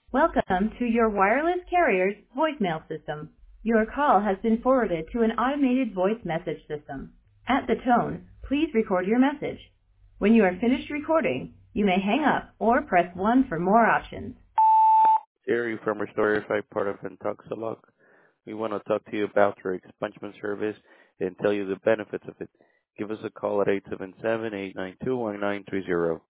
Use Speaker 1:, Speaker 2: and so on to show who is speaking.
Speaker 1: Welcome to your wireless carrier's voicemail system. Your call has been forwarded to an automated voice message system. At the tone, please record your message. When you are finished recording, you may hang up or press 1 for more options.
Speaker 2: Jerry from Restorify, part of Intoxilog. We want to talk to you about your expungement service and tell you the benefits of it. Give us a call at 877-892-1930.